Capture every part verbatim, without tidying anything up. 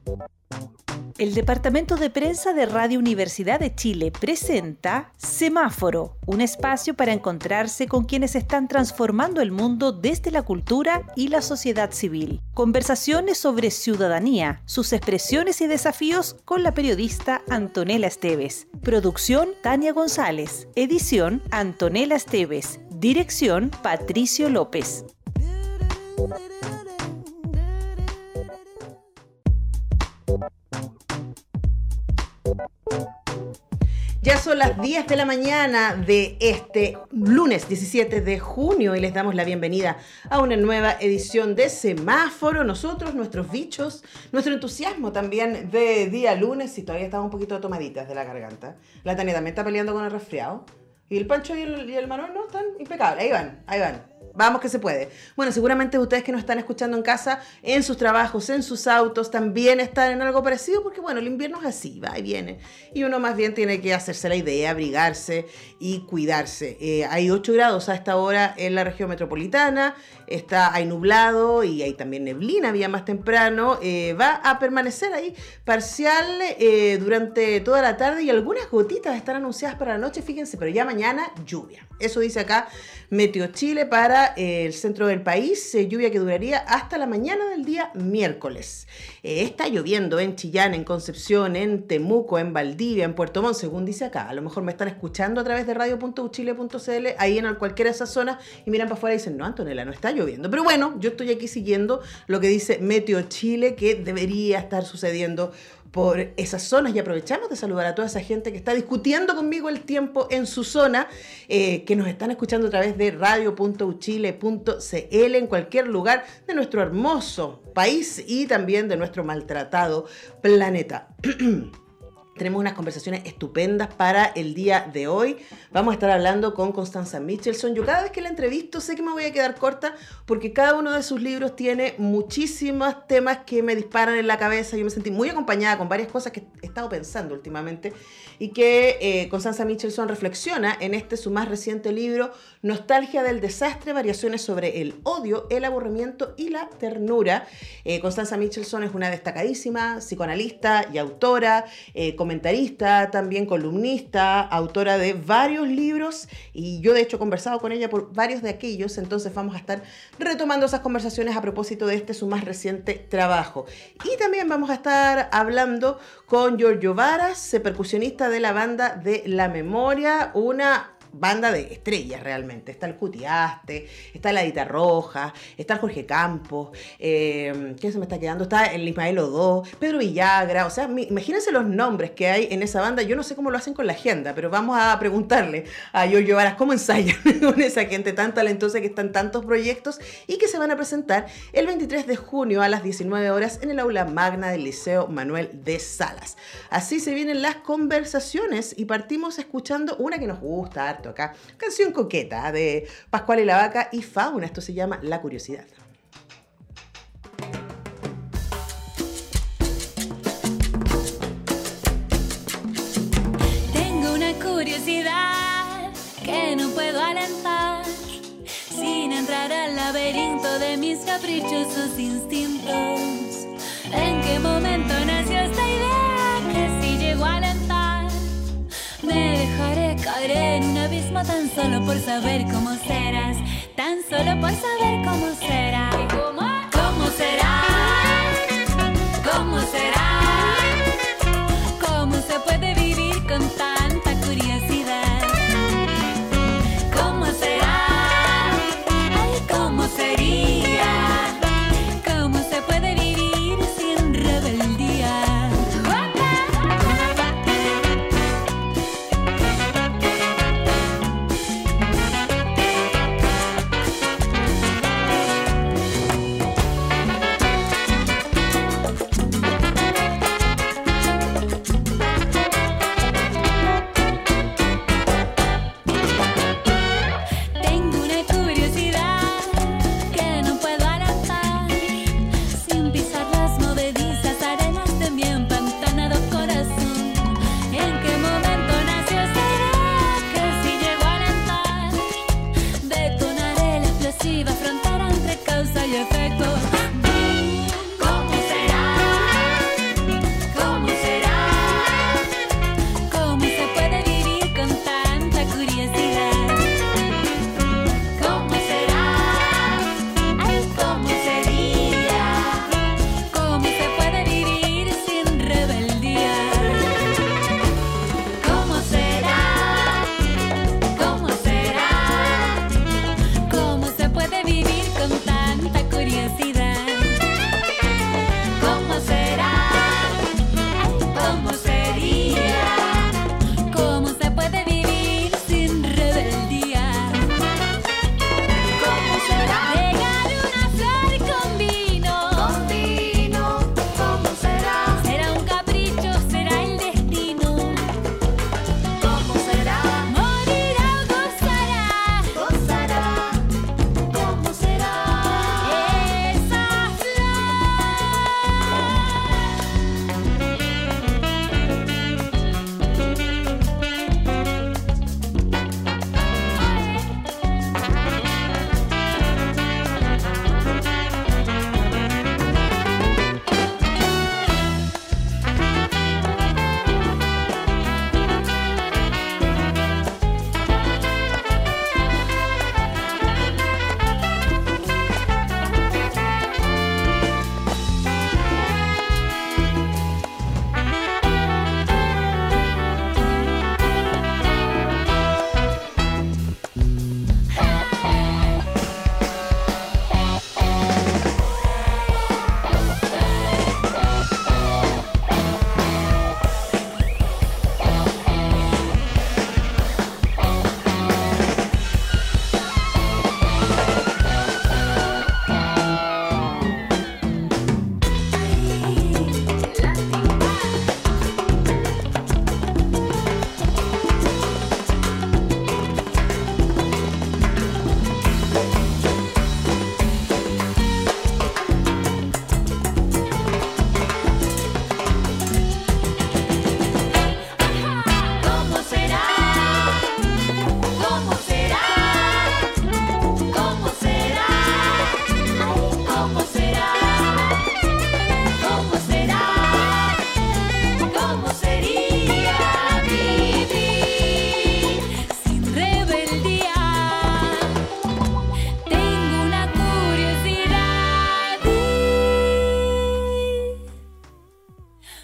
El Departamento de Prensa de Radio Universidad de Chile presenta Semáforo, un espacio para encontrarse con quienes están transformando el mundo desde la cultura y la sociedad civil. Conversaciones sobre ciudadanía, sus expresiones y desafíos con la periodista Antonella Esteves. Producción Tania González. Edición Antonella Esteves. Dirección Patricio López. Ya son las diez de la mañana de este lunes diecisiete de junio y les damos la bienvenida a una nueva edición de Semáforo. Nosotros, nuestros bichos, nuestro entusiasmo también de día lunes, y todavía estamos un poquito tomaditas de la garganta. La Tania también está peleando con el resfriado. Y el Pancho y el, y el Manuel no están impecables. Ahí van, ahí van. Vamos que se puede. Bueno, seguramente ustedes que nos están escuchando en casa, en sus trabajos, en sus autos, también están en algo parecido, porque bueno, el invierno es así, va y viene. Y uno más bien tiene que hacerse la idea, abrigarse y cuidarse. Eh, hay ocho grados a esta hora en la región metropolitana, está, hay nublado y hay también neblina, había más temprano. Eh, va a permanecer ahí parcial eh, durante toda la tarde y algunas gotitas están anunciadas para la noche, fíjense, pero ya mañana lluvia. Eso dice acá Meteo Chile para el centro del país, eh, lluvia que duraría hasta la mañana del día miércoles. Eh, está lloviendo en Chillán, en Concepción, en Temuco, en Valdivia, en Puerto Montt, según dice acá. A lo mejor me están escuchando a través de radio punto u chile punto c l, ahí en cualquiera de esas zonas, y miran para afuera y dicen, no, Antonella, no está lloviendo. Pero bueno, yo estoy aquí siguiendo lo que dice Meteo Chile, que debería estar sucediendo por esas zonas, y aprovechamos de saludar a toda esa gente que está discutiendo conmigo el tiempo en su zona, eh, que nos están escuchando a través de radio punto u chile punto c l en cualquier lugar de nuestro hermoso país y también de nuestro maltratado planeta. Tenemos unas conversaciones estupendas para el día de hoy. Vamos a estar hablando con Constanza Michelson. Yo cada vez que la entrevisto sé que me voy a quedar corta porque cada uno de sus libros tiene muchísimos temas que me disparan en la cabeza. Yo me sentí muy acompañada con varias cosas que he estado pensando últimamente y que eh, Constanza Michelson reflexiona en este su más reciente libro, Nostalgia del desastre, variaciones sobre el odio, el aburrimiento y la ternura. Eh, Constanza Michelson es una destacadísima psicoanalista y autora, eh, comentarista, también columnista, autora de varios libros, y yo de hecho he conversado con ella por varios de aquellos, entonces vamos a estar retomando esas conversaciones a propósito de este su más reciente trabajo. Y también vamos a estar hablando con Giorgio Varas, percusionista de la banda de La Memoria, una banda de estrellas realmente. Está el Cutiaste, está la Dita Roja, está el Jorge Campos, eh, ¿qué se me está quedando? Está el Ismael Odó, Pedro Villagra, o sea, mi, imagínense los nombres que hay en esa banda. Yo no sé cómo lo hacen con la agenda, pero vamos a preguntarle a Giorgio Varas cómo ensayan con esa gente tan talentosa que están tantos proyectos y que se van a presentar el veintitrés de junio a las diecinueve horas en el aula magna del Liceo Manuel de Salas. Así se vienen las conversaciones y partimos escuchando una que nos gusta harto acá, canción coqueta de Pascual y la Vaca y Fauna. Esto se llama La Curiosidad. Tengo una curiosidad que no puedo alentar sin entrar al laberinto de mis caprichosos instintos. ¿En qué momento nació esta idea que si llego a alentar me dejaré caer en un abismo tan solo por saber cómo serás, tan solo por saber cómo será? ¿Cómo? ¿Cómo será? ¿Cómo será? ¿Cómo se puede vivir con tanta curiosidad? ¿Cómo será? Ay, ¿cómo sería? ¿Cómo se puede vivir sin rebeldía?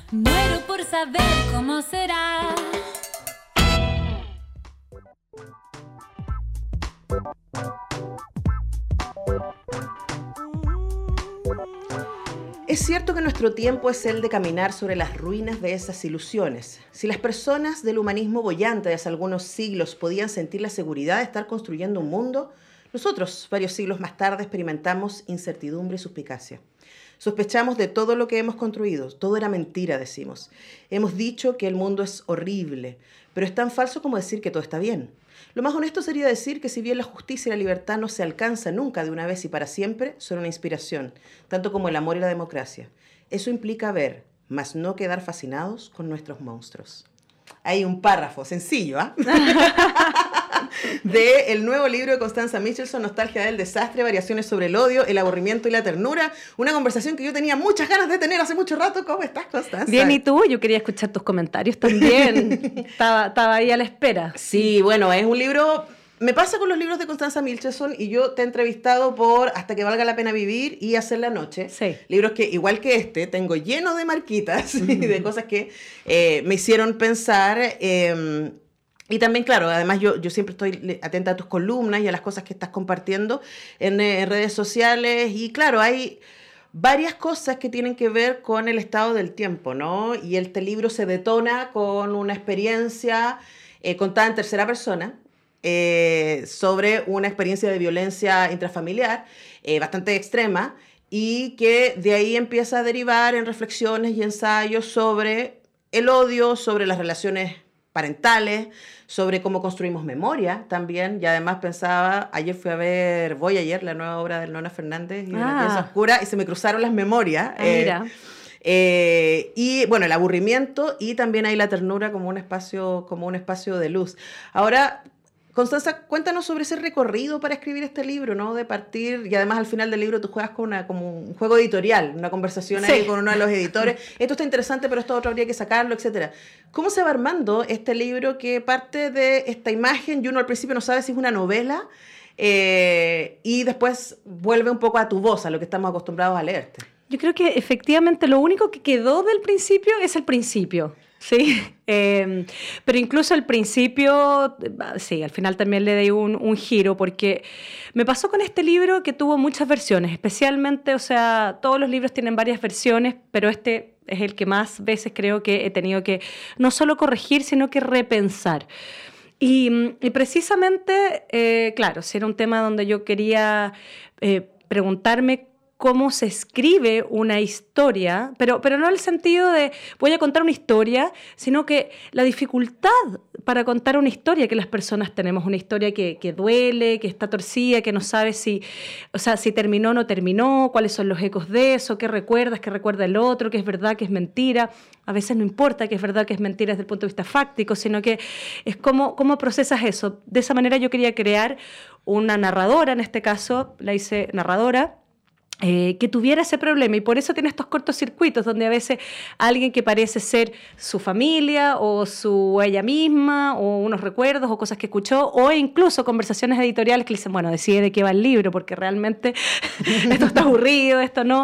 Muero por saber cómo será. Es cierto que nuestro tiempo es el de caminar sobre las ruinas de esas ilusiones. Si las personas del humanismo boyante de hace algunos siglos podían sentir la seguridad de estar construyendo un mundo, nosotros, varios siglos más tarde, experimentamos incertidumbre y suspicacia. Sospechamos de todo lo que hemos construido. Todo era mentira, decimos. Hemos dicho que el mundo es horrible, pero es tan falso como decir que todo está bien. Lo más honesto sería decir que si bien la justicia y la libertad no se alcanzan nunca de una vez y para siempre, son una inspiración, tanto como el amor y la democracia. Eso implica ver, mas no quedar fascinados con nuestros monstruos. Hay un párrafo sencillo, ¿ah? ¿eh? De el nuevo libro de Constanza Michelson, Nostalgia del desastre, variaciones sobre el odio, el aburrimiento y la ternura. Una conversación que yo tenía muchas ganas de tener hace mucho rato. ¿Cómo estás, Constanza? Bien, ¿y tú? Yo quería escuchar tus comentarios también. estaba, estaba ahí a la espera. Sí, bueno, es un libro... Me pasa con los libros de Constanza Michelson y yo te he entrevistado por Hasta que valga la pena vivir y Hacer la noche. Sí. Libros que, igual que este, tengo lleno de marquitas y de cosas que eh, me hicieron pensar... Eh, Y también, claro, además yo, yo siempre estoy atenta a tus columnas y a las cosas que estás compartiendo en, en redes sociales. Y claro, hay varias cosas que tienen que ver con el estado del tiempo, ¿no? Y este libro se detona con una experiencia eh, contada en tercera persona eh, sobre una experiencia de violencia intrafamiliar eh, bastante extrema y que de ahí empieza a derivar en reflexiones y ensayos sobre el odio, sobre las relaciones parentales, sobre cómo construimos memoria también, y además pensaba, ayer fui a ver, voy ayer, la nueva obra de Nona Fernández, y de La pieza oscura, y se me cruzaron las memorias. Ah, eh, mira. Eh, y bueno, el aburrimiento, y también hay la ternura como un espacio, como un espacio de luz. Ahora, Constanza, cuéntanos sobre ese recorrido para escribir este libro, ¿no? De partir, y además al final del libro tú juegas con una, como un juego editorial, una conversación sí. ahí con uno de los editores. Esto está interesante, pero esto otro habría que sacarlo, etcétera. ¿Cómo se va armando este libro que parte de esta imagen y uno al principio no sabe si es una novela eh, y después vuelve un poco a tu voz, a lo que estamos acostumbrados a leerte? Yo creo que efectivamente lo único que quedó del principio es el principio. Sí, eh, pero incluso al principio, sí, al final también le di un, un giro, porque me pasó con este libro que tuvo muchas versiones, especialmente, o sea, todos los libros tienen varias versiones, pero este es el que más veces creo que he tenido que no solo corregir, sino que repensar. Y, y precisamente, eh, claro, si era un tema donde yo quería eh, preguntarme cómo se escribe una historia, pero, pero no en el sentido de voy a contar una historia, sino que la dificultad para contar una historia que las personas tenemos, una historia que, que duele, que está torcida, que no sabes si, o sea, si terminó o no terminó, cuáles son los ecos de eso, qué recuerdas, qué recuerda el otro, qué es verdad, qué es mentira. A veces no importa qué es verdad, qué es mentira desde el punto de vista fáctico, sino que es cómo, cómo procesas eso. De esa manera yo quería crear una narradora, en este caso la hice narradora, Eh, que tuviera ese problema, y por eso tiene estos cortocircuitos donde a veces alguien que parece ser su familia o su ella misma o unos recuerdos o cosas que escuchó o incluso conversaciones editoriales que le dicen, bueno, decide de qué va el libro porque realmente esto está aburrido, esto no...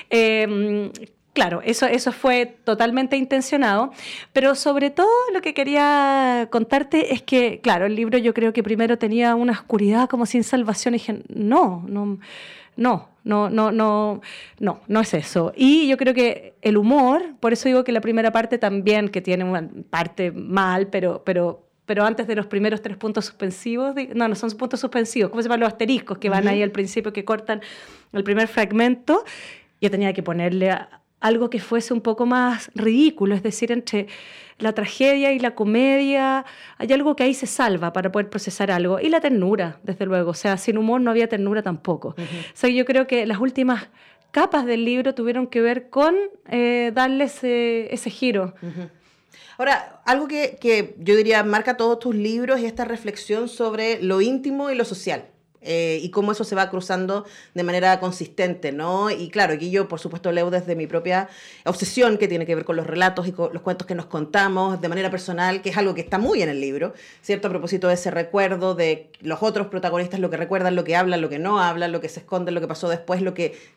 Eh, Claro, eso, eso fue totalmente intencionado, pero sobre todo lo que quería contarte es que, claro, el libro yo creo que primero tenía una oscuridad como sin salvación y dije, no, no, no, no, no, no, no, no es eso. Y yo creo que el humor, por eso digo que la primera parte también, que tiene una parte mal, pero... pero pero antes de los primeros tres puntos suspensivos, no, no son puntos suspensivos, ¿cómo se llaman los asteriscos que van uh-huh. ahí al principio, que cortan el primer fragmento? Yo tenía que ponerle a, algo que fuese un poco más ridículo, es decir, entre la tragedia y la comedia hay algo que ahí se salva para poder procesar algo, y la ternura, desde luego, o sea, sin humor no había ternura tampoco. Uh-huh. O sea, yo creo que las últimas capas del libro tuvieron que ver con eh, darle ese, ese giro. Uh-huh. Ahora, algo que, que yo diría marca todos tus libros es esta reflexión sobre lo íntimo y lo social. Eh, y cómo eso se va cruzando de manera consistente, ¿no? Y claro, aquí yo, por supuesto, leo desde mi propia obsesión, que tiene que ver con los relatos y con los cuentos que nos contamos de manera personal, que es algo que está muy en el libro, ¿cierto? A propósito de ese recuerdo de los otros protagonistas, lo que recuerdan, lo que hablan, lo que no hablan, lo que se esconde, lo que pasó después, lo que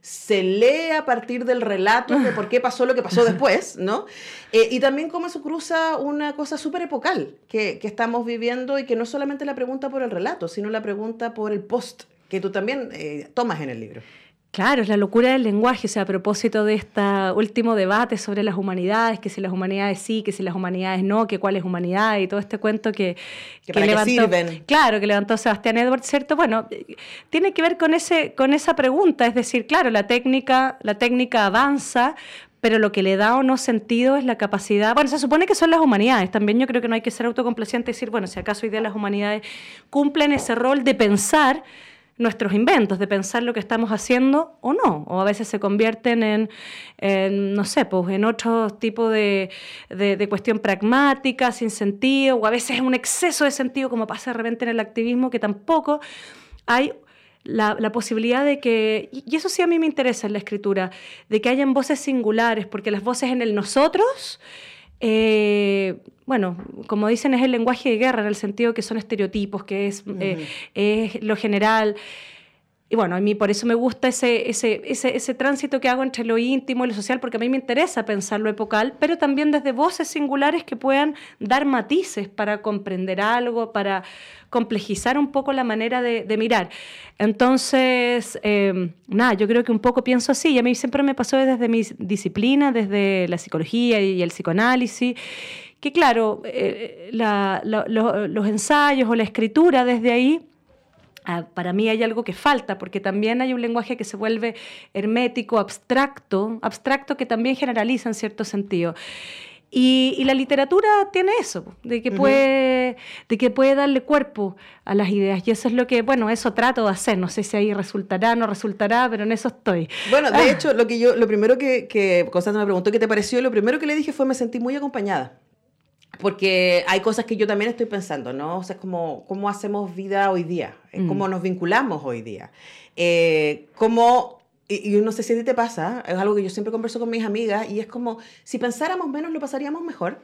se lee a partir del relato de por qué pasó lo que pasó después, ¿no? Eh, y también cómo eso cruza una cosa súper epocal que, que estamos viviendo y que no es solamente la pregunta por el relato, sino la pregunta por el post, que tú también eh, tomas en el libro. Claro, es la locura del lenguaje, o sea, a propósito de este último debate sobre las humanidades, que si las humanidades sí, que si las humanidades no, que cuál es humanidad y todo este cuento que, que, que para levantó, qué sirven. Claro, que levantó Sebastián Edwards, ¿cierto? Bueno, tiene que ver con ese, con esa pregunta, es decir, claro, la técnica, la técnica avanza, pero lo que le da o no sentido es la capacidad. Bueno, se supone que son las humanidades. También yo creo que no hay que ser autocomplaciente y decir, bueno, si acaso hoy día las humanidades cumplen ese rol de pensar nuestros inventos, de pensar lo que estamos haciendo o no, o a veces se convierten en, en no sé, pues en otro tipo de, de, de cuestión pragmática, sin sentido, o a veces un exceso de sentido, como pasa de repente en el activismo, que tampoco hay la, la posibilidad de que, y eso sí a mí me interesa en la escritura, de que hayan voces singulares, porque las voces en el nosotros, Eh, bueno, como dicen, es el lenguaje de guerra, en el sentido que son estereotipos, que es, uh-huh. eh, es lo general. Y bueno, a mí por eso me gusta ese, ese, ese, ese tránsito que hago entre lo íntimo y lo social, porque a mí me interesa pensar lo epocal, pero también desde voces singulares que puedan dar matices para comprender algo, para complejizar un poco la manera de, de mirar. Entonces, eh, nada, yo creo que un poco pienso así, y a mí siempre me pasó desde mi disciplina, desde la psicología y el psicoanálisis, que claro, eh, la, la, lo, los ensayos o la escritura desde ahí, para mí hay algo que falta, porque también hay un lenguaje que se vuelve hermético, abstracto, abstracto que también generaliza en cierto sentido. Y, y la literatura tiene eso, de que, puede, uh-huh. de que puede darle cuerpo a las ideas. Y eso es lo que, bueno, eso trato de hacer. No sé si ahí resultará, no resultará, pero en eso estoy. Bueno, de ah. hecho, lo que yo, lo primero que, que Constanza me preguntó qué te pareció, lo primero que le dije fue me sentí muy acompañada. Porque hay cosas que yo también estoy pensando, ¿no? O sea, es como cómo hacemos vida hoy día, mm. cómo nos vinculamos hoy día. Eh, cómo, y, y no sé si a ti te pasa, es algo que yo siempre converso con mis amigas, y es como, si pensáramos menos, ¿lo pasaríamos mejor?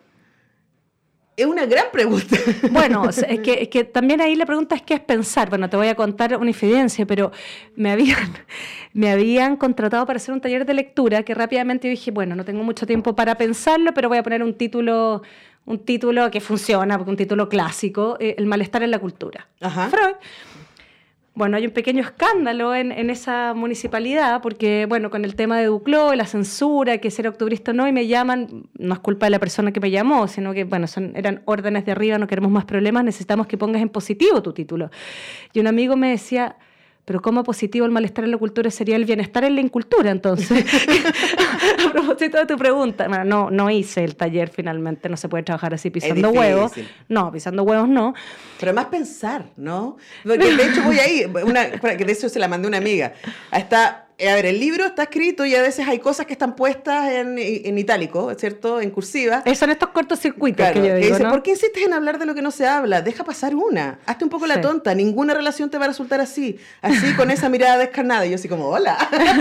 Es una gran pregunta. Bueno, es que, es que también ahí la pregunta es qué es pensar. Bueno, te voy a contar una infidencia, pero me habían, me habían contratado para hacer un taller de lectura que rápidamente yo dije, bueno, no tengo mucho tiempo para pensarlo, pero voy a poner un título... un título que funciona, porque un título clásico, eh, El malestar en la cultura. Ajá. Freud. Bueno, hay un pequeño escándalo en, en esa municipalidad, porque, bueno, con el tema de Duclos, la censura, que ser octubrista o no, y me llaman, no es culpa de la persona que me llamó, sino que, bueno, son, eran órdenes de arriba, no queremos más problemas, necesitamos que pongas en positivo tu título. Y un amigo me decía, pero ¿cómo positivo el malestar en la cultura sería el bienestar en la incultura, entonces? A propósito de tu pregunta, bueno, no, no hice el taller finalmente, no se puede trabajar así pisando huevos. No, pisando huevos no. Pero además pensar, ¿no? Porque de hecho voy ahí, una, que de eso se la mandé a una amiga. Está, a ver, el libro está escrito y a veces hay cosas que están puestas en, en itálico, ¿cierto? En cursiva. Son estos cortocircuitos, claro, que yo digo, que dice, ¿no? ¿por qué insistes en hablar de lo que no se habla? Deja pasar una. Hazte un poco sí. la tonta. Ninguna relación te va a resultar así. Así, con esa mirada descarnada. Y yo así como, hola.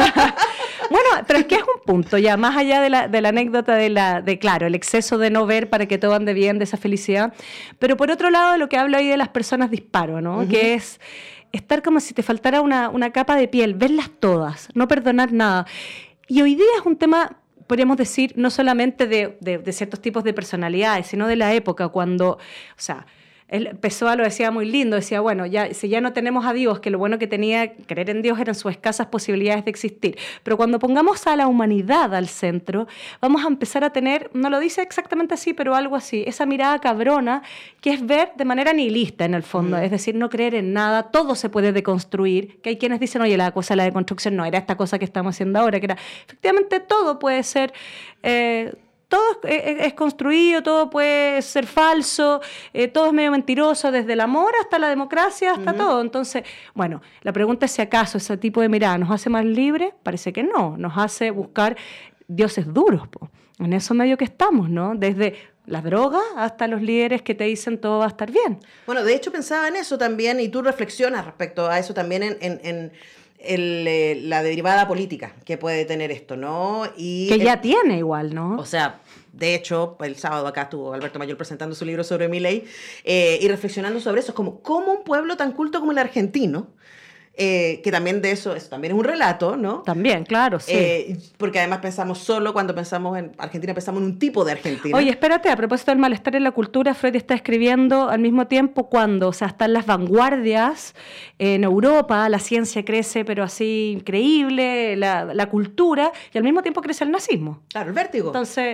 Bueno, pero es que es un punto ya, más allá de la, de la anécdota de, la, de, claro, el exceso de no ver para que todo ande bien, de esa felicidad. Pero por otro lado, lo que habla ahí de las personas disparo, ¿no? Uh-huh. Que es estar como si te faltara una, una capa de piel, verlas todas, no perdonar nada. Y hoy día es un tema, podríamos decir, no solamente de, de, de ciertos tipos de personalidades, sino de la época, cuando, o sea, él, Pessoa lo decía muy lindo, decía, bueno, ya, si ya no tenemos a Dios, que lo bueno que tenía creer en Dios eran sus escasas posibilidades de existir, pero cuando pongamos a la humanidad al centro, vamos a empezar a tener, no lo dice exactamente así, pero algo así, esa mirada cabrona, que es ver de manera nihilista en el fondo, mm. es decir, no creer en nada, todo se puede deconstruir, que hay quienes dicen, oye, la cosa de la deconstrucción no era esta cosa que estamos haciendo ahora, que era, efectivamente todo puede ser... Eh, todo es, es construido, todo puede ser falso, eh, todo es medio mentiroso, desde el amor hasta la democracia, hasta uh-huh. todo. Entonces, bueno, la pregunta es si acaso ese tipo de mirada nos hace más libres. Parece que no, nos hace buscar dioses duros, po. En eso medio que estamos, ¿no? Desde las drogas hasta los líderes que te dicen todo va a estar bien. Bueno, de hecho pensaba en eso también, y tú reflexionas respecto a eso también en... en, en... El, eh, la derivada política que puede tener esto, ¿no? Y que ya el, tiene igual, ¿no? O sea, de hecho, el sábado acá estuvo Alberto Mayor presentando su libro sobre Milei eh, y reflexionando sobre eso, como cómo un pueblo tan culto como el argentino eh, que también de eso, eso también es un relato, ¿no? También, claro, sí. Eh, porque además pensamos solo cuando pensamos en Argentina, pensamos en un tipo de Argentina. Oye, espérate, a propósito del malestar en la cultura, Freud está escribiendo al mismo tiempo cuando, o sea, están las vanguardias en Europa, la ciencia crece, pero así increíble, la, la cultura, y al mismo tiempo crece el nazismo. Claro, el vértigo. Entonces...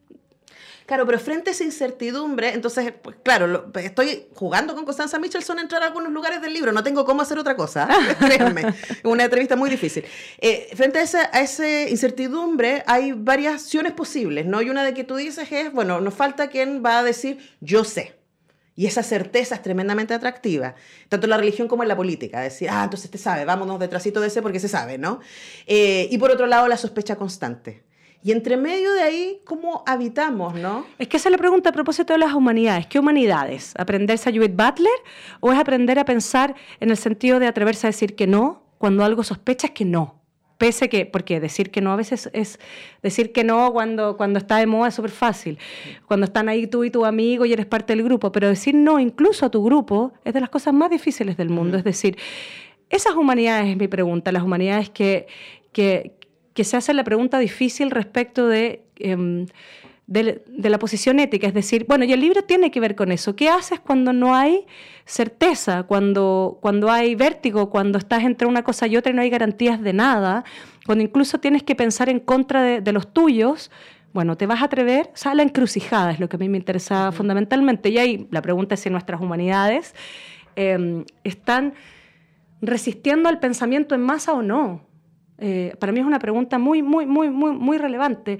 Claro, pero frente a esa incertidumbre, entonces, pues, claro, lo, estoy jugando con Constanza Michelson a entrar a algunos lugares del libro, no tengo cómo hacer otra cosa, créanme, es una entrevista muy difícil. Eh, frente a esa, a esa incertidumbre hay variaciones posibles, ¿no? Y una de que tú dices es, bueno, nos falta quien va a decir, yo sé. Y esa certeza es tremendamente atractiva, tanto en la religión como en la política. Decir, ah, entonces te sabe, vámonos detrásito de ese porque se sabe, ¿no? Eh, y por otro lado, la sospecha constante. Y entre medio de ahí, ¿cómo habitamos, no? Es que esa es la pregunta a propósito de las humanidades. ¿Qué humanidades? ¿Aprenderse a Judith Butler o es aprender a pensar en el sentido de atreverse a decir que no cuando algo sospechas que no? Pese que, porque decir que no a veces es decir que no cuando, cuando está de moda es súper fácil. Cuando están ahí tú y tu amigo y eres parte del grupo. Pero decir no incluso a tu grupo es de las cosas más difíciles del mundo. Uh-huh. Es decir, esas humanidades es mi pregunta. Las humanidades que... que que se hace la pregunta difícil respecto de, eh, de, de la posición ética. Es decir, bueno, y el libro tiene que ver con eso. ¿Qué haces cuando no hay certeza, cuando, cuando hay vértigo, cuando estás entre una cosa y otra y no hay garantías de nada, cuando incluso tienes que pensar en contra de, de los tuyos? Bueno, ¿te vas a atrever? O sea, la encrucijada es lo que a mí me interesa uh-huh. fundamentalmente. Y ahí la pregunta es si nuestras humanidades eh, están resistiendo al pensamiento en masa o no. Eh, para mí es una pregunta muy, muy, muy, muy, muy relevante.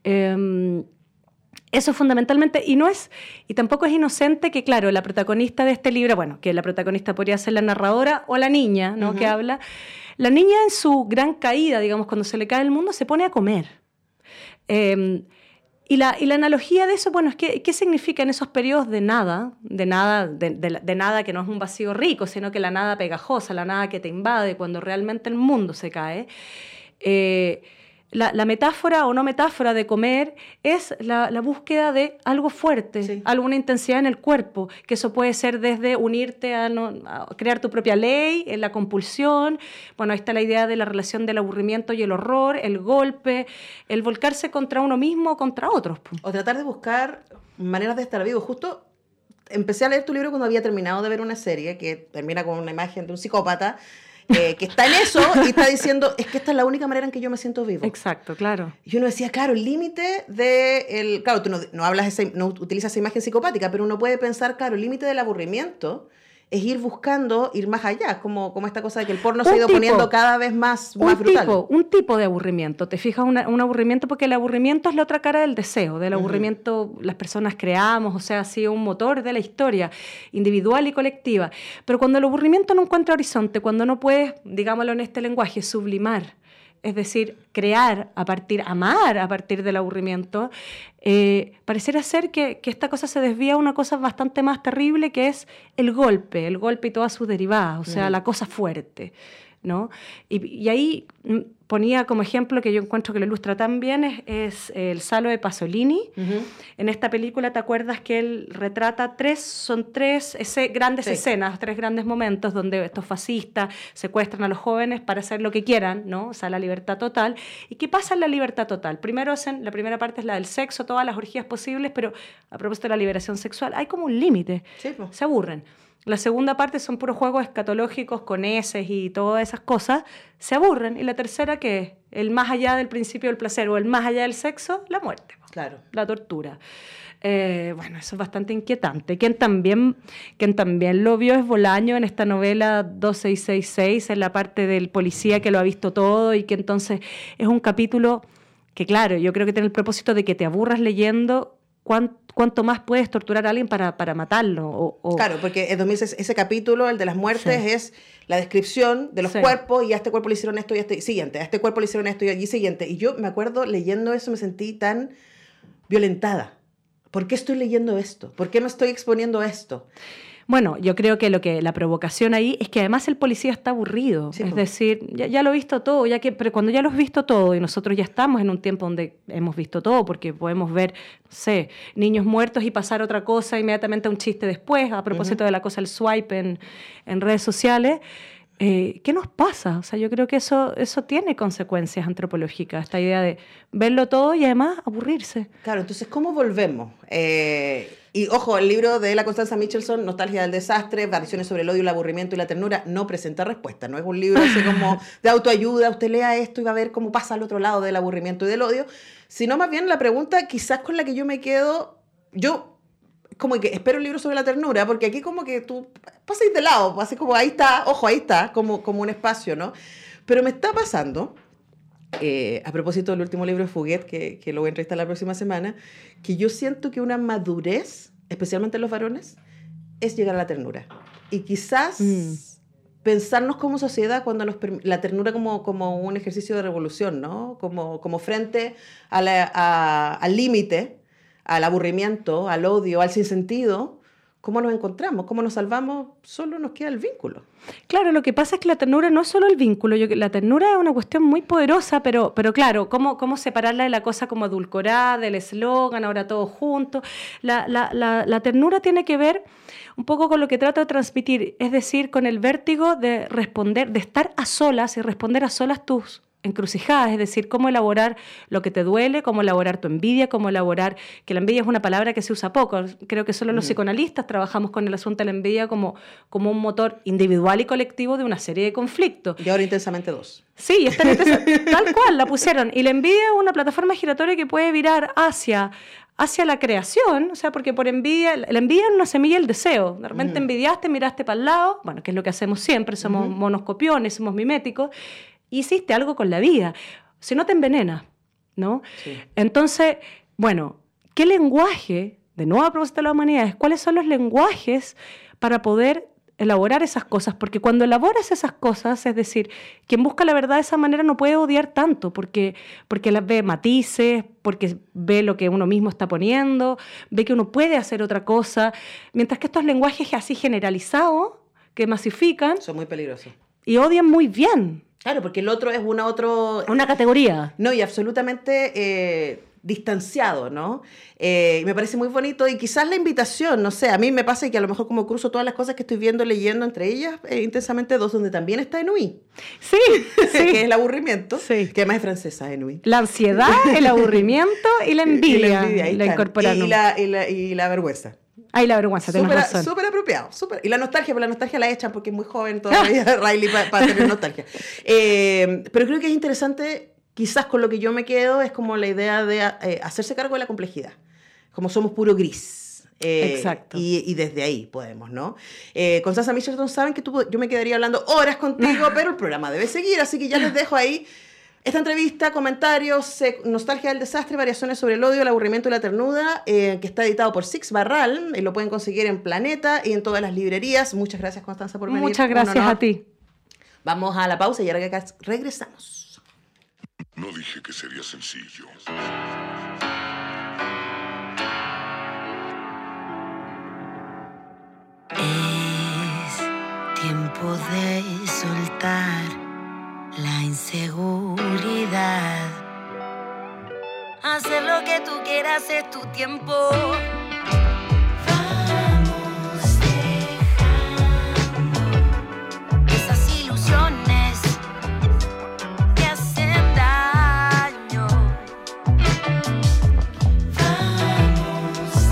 Eh, eso fundamentalmente, y no es, y tampoco es inocente que, claro, la protagonista de este libro, bueno, que la protagonista podría ser la narradora o la niña, ¿no? Uh-huh. Que habla. La niña en su gran caída, digamos, cuando se le cae el mundo, se pone a comer. Eh, Y la, y la analogía de eso, bueno, es que ¿qué significa en esos periodos de nada? De nada, de, de, de nada que no es un vacío rico, sino que la nada pegajosa, la nada que te invade cuando realmente el mundo se cae. Eh, la, la metáfora o no metáfora de comer es la, la búsqueda de algo fuerte, sí. alguna intensidad en el cuerpo, que eso puede ser desde unirte a, no, a crear tu propia ley, en la compulsión. Bueno, ahí está la idea de la relación del aburrimiento y el horror, el golpe, el volcarse contra uno mismo o contra otros. O tratar de buscar maneras de estar vivo. Justo empecé a leer tu libro cuando había terminado de ver una serie que termina con una imagen de un psicópata Eh, que está en eso y está diciendo, es que esta es la única manera en que yo me siento vivo. Exacto, claro. Y uno decía, claro, el límite de... El, claro, tú no, no, hablas esa, no utilizas esa imagen psicopática, pero uno puede pensar, claro, el límite del aburrimiento es ir buscando, ir más allá, como, como esta cosa de que el porno un se ha ido tipo, poniendo cada vez más, más un brutal. Tipo, un tipo de aburrimiento, te fijas, una, un aburrimiento, porque el aburrimiento es la otra cara del deseo, del aburrimiento uh-huh. las personas creamos, o sea, ha sido un motor de la historia, individual y colectiva. Pero cuando el aburrimiento no encuentra horizonte, cuando no puedes, digámoslo en este lenguaje, sublimar, es decir, crear a partir, amar a partir del aburrimiento, eh, pareciera ser que, que esta cosa se desvía a una cosa bastante más terrible, que es el golpe, el golpe y todas sus derivadas, o sea, mm. la cosa fuerte, ¿no? Y, y ahí ponía como ejemplo, que yo encuentro que lo ilustra tan bien, es, es el Salo de Pasolini. Uh-huh. En esta película, ¿te acuerdas que él retrata tres, son tres ese, grandes sí. escenas, tres grandes momentos donde estos fascistas secuestran a los jóvenes para hacer lo que quieran, ¿no? O sea, la libertad total. ¿Y qué pasa en la libertad total? Primero hacen, la primera parte es la del sexo, todas las orgías posibles, pero a propósito de la liberación sexual, hay como un límite. Sí, pues. Se aburren. La segunda parte son puros juegos escatológicos con heces y todas esas cosas. Se aburren. Y la tercera, ¿qué es? El más allá del principio del placer o el más allá del sexo, la muerte. Claro. La tortura. Eh, bueno, eso es bastante inquietante. Quien también, quien también lo vio es Bolaño en esta novela dos seis seis seis, en la parte del policía que lo ha visto todo y que entonces es un capítulo que, claro, yo creo que tiene el propósito de que te aburras leyendo cuánto, cuánto más puedes torturar a alguien para, para matarlo. O, o... Claro, porque ese, ese capítulo, el de las muertes, sí. es la descripción de los sí. cuerpos, y a este cuerpo le hicieron esto y a este siguiente, a este cuerpo le hicieron esto y allí siguiente. Y yo me acuerdo leyendo eso, me sentí tan violentada. ¿Por qué estoy leyendo esto? ¿Por qué me estoy exponiendo a esto? Bueno, yo creo que lo que la provocación ahí es que además el policía está aburrido. Sí, es pues. decir, ya, ya lo he visto todo, ya que, pero cuando ya lo has visto todo y nosotros ya estamos en un tiempo donde hemos visto todo, porque podemos ver, no sé, niños muertos y pasar otra cosa inmediatamente a un chiste después, a propósito uh-huh. de la cosa del swipe en, en redes sociales, Eh, ¿Qué nos pasa? O sea, yo creo que eso, eso tiene consecuencias antropológicas, esta idea de verlo todo y además aburrirse. Claro, entonces, ¿cómo volvemos? Eh, y ojo, el libro de la Constanza Michelson, Nostalgia del desastre, Variaciones sobre el odio, el aburrimiento y la ternura, no presenta respuesta. No es un libro así como de autoayuda, usted lea esto y va a ver cómo pasa al otro lado del aburrimiento y del odio, sino más bien la pregunta quizás con la que yo me quedo, yo como que espero un libro sobre la ternura, porque aquí como que tú pasas de lado, así como ahí está, ojo, ahí está, como, como un espacio, ¿no? Pero me está pasando, eh, a propósito del último libro de Fuguet, que, que lo voy a entrevistar la próxima semana, que yo siento que una madurez, especialmente en los varones, es llegar a la ternura. Y quizás mm. pensarnos como sociedad, cuando nos la ternura como, como un ejercicio de revolución, ¿no? Como, como frente a la, a, al límite, al aburrimiento, al odio, al sinsentido, ¿cómo nos encontramos? ¿Cómo nos salvamos? Solo nos queda el vínculo. Claro, lo que pasa es que la ternura no es solo el vínculo. Yo, la ternura es una cuestión muy poderosa, pero, pero claro, ¿cómo, cómo separarla de la cosa como edulcorada, del eslogan, ahora todos juntos? La, la, la, la ternura tiene que ver un poco con lo que trato de transmitir, es decir, con el vértigo de responder, de estar a solas y responder a solas tus encrucijadas, es decir, cómo elaborar lo que te duele, cómo elaborar tu envidia, cómo elaborar, que la envidia es una palabra que se usa poco, creo que solo los psicoanalistas trabajamos con el asunto de la envidia como, como un motor individual y colectivo de una serie de conflictos. Y ahora intensamente dos. Sí, está tal cual, la pusieron. Y la envidia es una plataforma giratoria que puede virar hacia... hacia la creación, o sea, porque por envidia, la envidia es una semilla del deseo. De repente uh-huh. envidiaste, miraste para el lado, bueno, que es lo que hacemos siempre, somos uh-huh. monoscopiones, somos miméticos, hiciste algo con la vida, si no te envenena, ¿no? Sí. Entonces, bueno, ¿qué lenguaje, de nuevo a propósito de la humanidad, cuáles son los lenguajes para poder elaborar esas cosas? Porque cuando elaboras esas cosas, es decir, quien busca la verdad de esa manera no puede odiar tanto, porque, porque las ve matices, porque ve lo que uno mismo está poniendo, ve que uno puede hacer otra cosa, mientras que estos lenguajes así generalizados, que masifican... son muy peligrosos. Y odian muy bien. Claro, porque el otro es una otro... una categoría. No, y absolutamente eh, distanciado, ¿no? Eh, me parece muy bonito y quizás la invitación, no sé, a mí me pasa que a lo mejor como cruzo todas las cosas que estoy viendo, leyendo, entre ellas, eh, intensamente dos, donde también está Ennui. Sí, sí. Que es el aburrimiento, sí. Que además es francesa, Ennui. La ansiedad, el aburrimiento y la envidia. Y la envidia, ahí la incorporan. Y, y, la, y, la, y la vergüenza. Ay, la vergüenza, tenés razón. Súper apropiado. Super. Y la nostalgia, pero la nostalgia la echan porque es muy joven todavía, Riley, para pa tener nostalgia. Eh, pero creo que es interesante, quizás con lo que yo me quedo, es como la idea de eh, hacerse cargo de la complejidad. Como somos puro gris. Eh, Exacto. Y, y desde ahí podemos, ¿no? Eh, Constanza Michelson, saben que tú, yo me quedaría hablando horas contigo, pero el programa debe seguir, así que ya les dejo ahí esta entrevista, comentarios, eh, Nostalgia del desastre, Variaciones sobre el odio, el aburrimiento y la ternura, eh, que está editado por Six Barral, y lo pueden conseguir en Planeta y en todas las librerías. Muchas gracias, Constanza, por venir. Muchas gracias a ti. Vamos a la pausa y ahora regresamos. No dije que sería sencillo. Es tiempo de soltar la inseguridad. Hacer lo que tú quieras es tu tiempo. Vamos dejando esas ilusiones que hacen daño. Vamos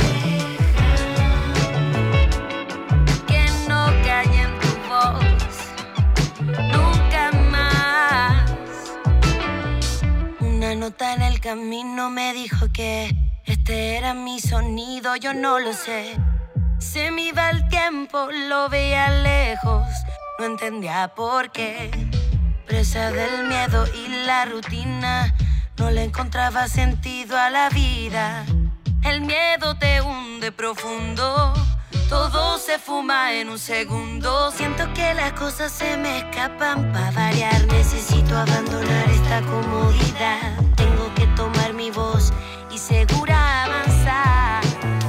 dejando que no calle en tu voz nunca más. Una nota en el camino me dijo que este era mi sonido, yo no lo sé. Se me iba el tiempo, lo veía lejos, no entendía por qué. Presa del miedo y la rutina, no le encontraba sentido a la vida. El miedo te hunde profundo, todo se fuma en un segundo. Siento que las cosas se me escapan, pa' variar necesito abandonar esta comodidad. Tengo que tomar mi voz y segura avanzar.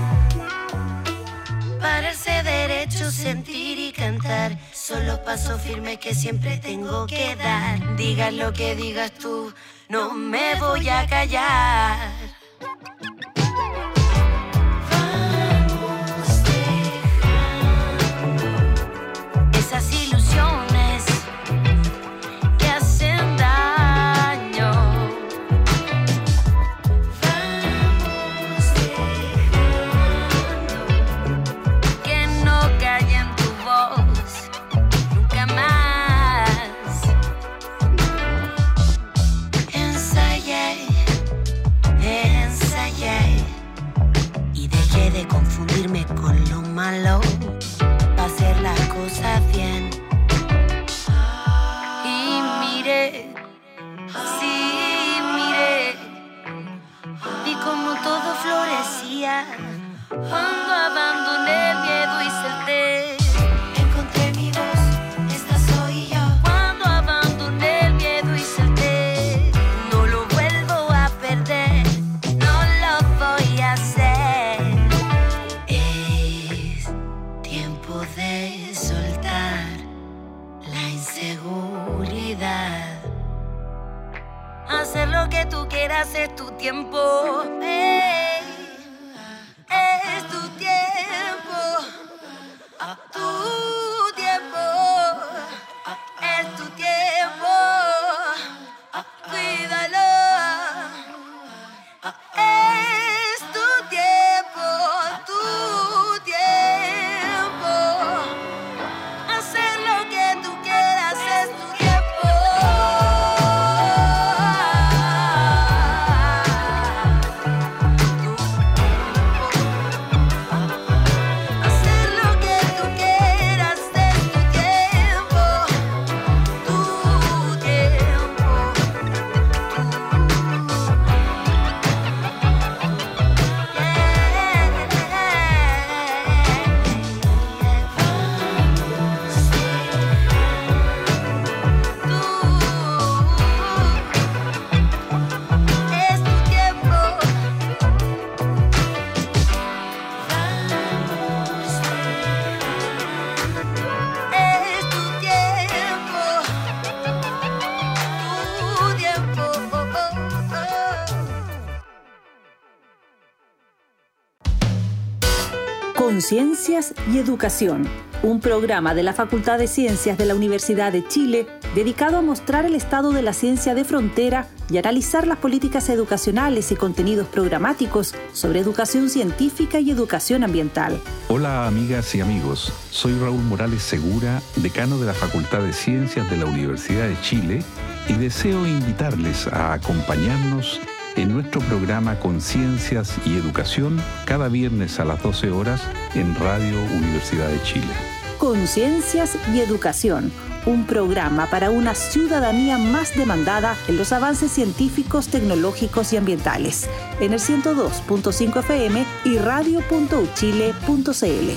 Pararse derecho, sentir y cantar, son los pasos firmes que siempre tengo que dar. Digas lo que digas tú, no me voy a callar. Vamos dejando esas ilusiones soledad. Cuando abandoné el miedo y solté, encontré mi voz, esta soy yo. Cuando abandoné el miedo y solté, no lo vuelvo a perder, no lo voy a hacer. Es tiempo de soltar la inseguridad. Hacer lo que tú quieras es tu tiempo. Hey. Es tu tiempo, tu tiempo, es tu tiempo, cuídalo. Es tu tiempo, tu tiempo, hacer lo que tú quieras es tu tiempo. Conciencias y Educación, un programa de la Facultad de Ciencias de la Universidad de Chile dedicado a mostrar el estado de la ciencia de frontera y analizar las políticas educacionales y contenidos programáticos sobre educación científica y educación ambiental. Hola amigas y amigos, soy Raúl Morales Segura, decano de la Facultad de Ciencias de la Universidad de Chile y deseo invitarles a acompañarnos en nuestro programa Conciencias y Educación cada viernes a las doce horas en Radio Universidad de Chile. Conciencias y Educación, un programa para una ciudadanía más demandada en los avances científicos, tecnológicos y ambientales, en el ciento dos punto cinco F M y radio punto u chile punto c l.